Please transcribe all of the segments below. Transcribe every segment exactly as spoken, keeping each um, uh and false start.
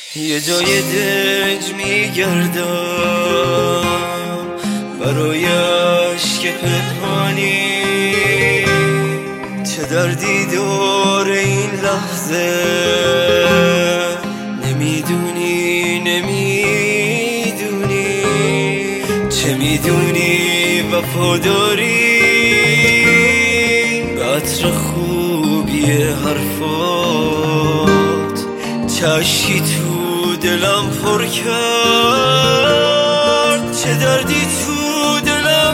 یه جای دنج میگردم برای عشق پنهانی، چه دردی داره این لحظه نمیدونی نمیدونی، چه میدونی وفاداری به عطر خوبی حرفات، چشکی تو دلم پر کرد، چه دردی تو دلم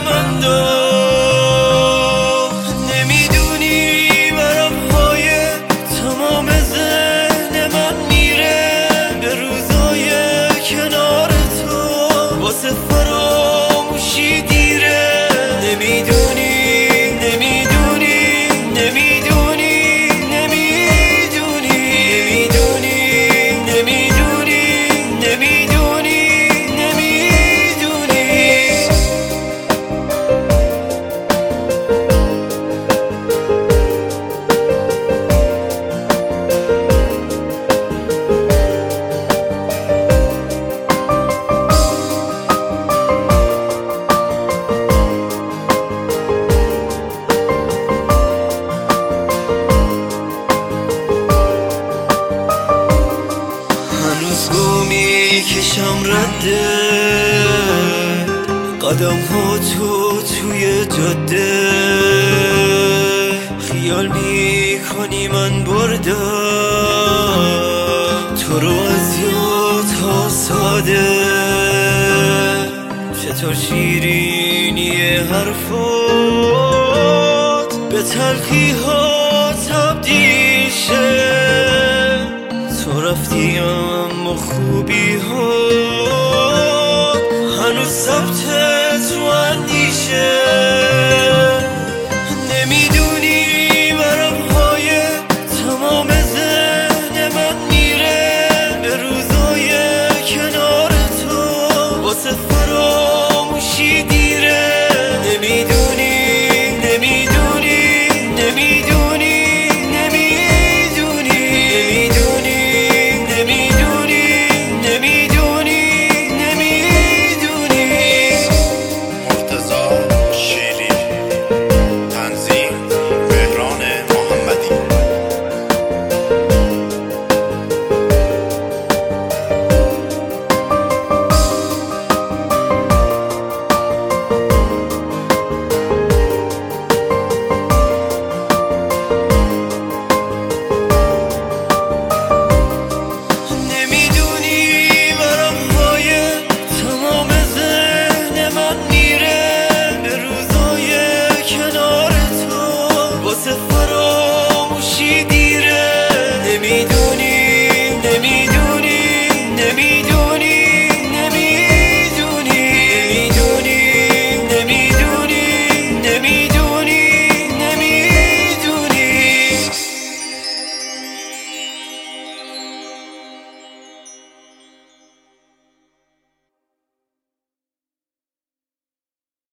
انداخت. نمیدونی ورقهای تمام ذهن من میره به روزای کنار تو، واسه فراموشی دیره. نمیدونی نمیدونی نمیدونی نمیدونی نمیدونی نمیدونی نمیدونی. هنوز گمی کشم رده قدم ها تو توی جاده، خیال میکنی من بردم تو رو از یادها ساده. چطور شیرینی حرفات به تلخی ها تبدیل شه، تو رفتی اما خوبی ها